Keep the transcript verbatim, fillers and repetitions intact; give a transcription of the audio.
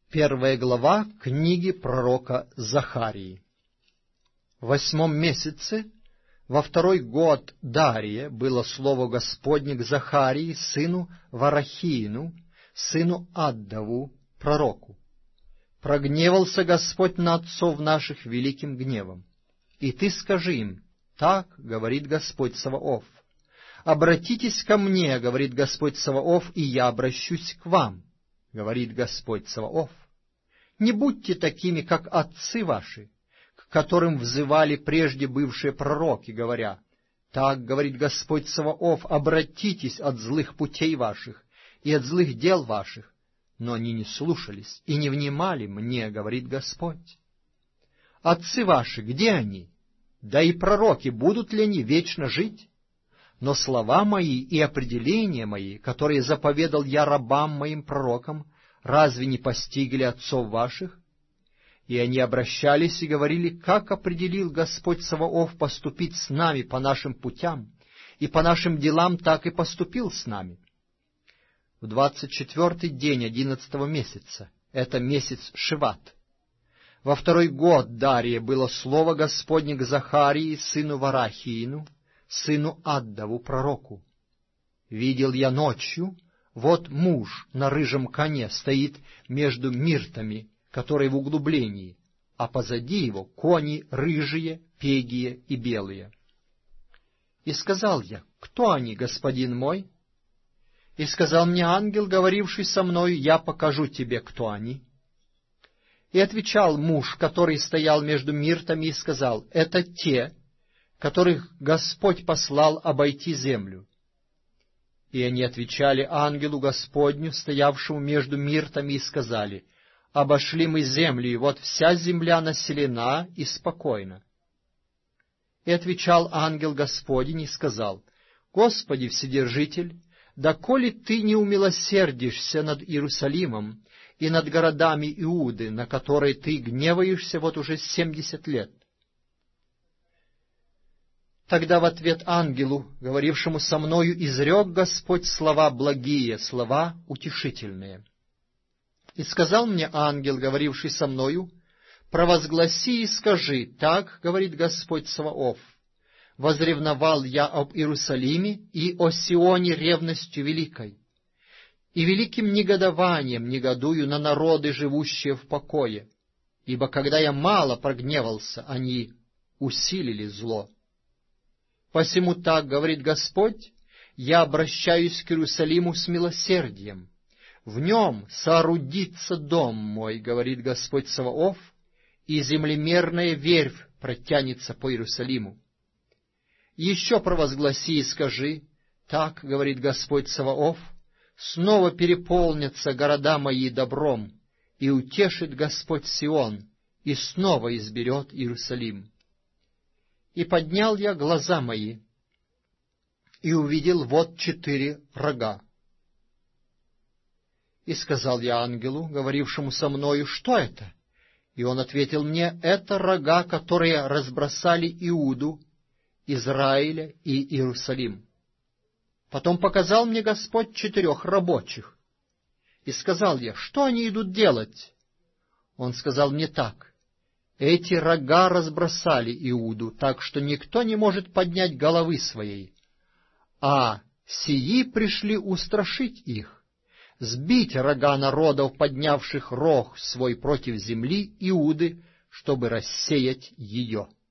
Первая глава книги пророка Захарии. В восьмом месяце, во второй год Дария, было слово Господне к Захарии, сыну Варахиину, сыну Аддаву, пророку. Прогневался Господь на отцов наших великим гневом. И ты скажи им: так говорит Господь Саваоф. Обратитесь ко мне, говорит Господь Саваоф, и я обращусь к вам, говорит Господь Саваоф. Не будьте такими, как отцы ваши, к которым взывали прежде бывшие пророки, говоря: так говорит Господь Саваоф, обратитесь от злых путей ваших и от злых дел ваших. Но они не слушались и не внимали мне, говорит Господь. Отцы ваши, где они? Да и пророки, будут ли они вечно жить? Но слова мои и определения мои, которые заповедал я рабам моим пророкам, разве не постигли отцов ваших? И они обращались и говорили: как определил Господь Саваоф поступить с нами по нашим путям, и по нашим делам так и поступил с нами. В двадцать четвертый день одиннадцатого месяца, это месяц Шиват, во второй год Дария было слово Господне к Захарии, сыну Варахиину, сыну Аддаву, пророку. Видел я ночью, вот муж на рыжем коне стоит между миртами, которые в углублении, а позади его кони рыжие, пегие и белые. И сказал я: кто они, господин мой? И сказал мне ангел, говоривший со мною: я покажу тебе, кто они. И отвечал муж, который стоял между миртами, и сказал: это те, которых Господь послал обойти землю. И они отвечали ангелу Господню, стоявшему между миртами, и сказали: обошли мы землю, и вот вся земля населена и спокойна. И отвечал ангел Господень и сказал: Господи Вседержитель, доколе ты не умилосердишься над Иерусалимом и над городами Иуды, на которые ты гневаешься вот уже семьдесят лет? Тогда в ответ ангелу, говорившему со мною, изрек Господь слова благие, слова утешительные. И сказал мне ангел, говоривший со мною: провозгласи и скажи, так говорит Господь Саваоф: возревновал я об Иерусалиме и о Сионе ревностью великой, и великим негодованием негодую на народы, живущие в покое, ибо когда я мало прогневался, они усилили зло. Посему так говорит Господь: я обращаюсь к Иерусалиму с милосердием. В нем соорудится дом мой, говорит Господь Саваоф, и землемерная верфь протянется по Иерусалиму. Еще провозгласи и скажи, так говорит Господь Саваоф: снова переполнятся города мои добром, и утешит Господь Сион, и снова изберет Иерусалим. И поднял я глаза мои, и увидел вот четыре рога. И сказал я ангелу, говорившему со мною: что это? И он ответил мне: это рога, которые разбросали Иуду, Израиля и Иерусалим. Потом показал мне Господь четырех рабочих. И сказал я: что они идут делать? Он сказал мне так: эти рога разбросали Иуду, так что никто не может поднять головы своей, а сии пришли устрашить их, сбить рога народов, поднявших рог свой против земли Иуды, чтобы рассеять ее.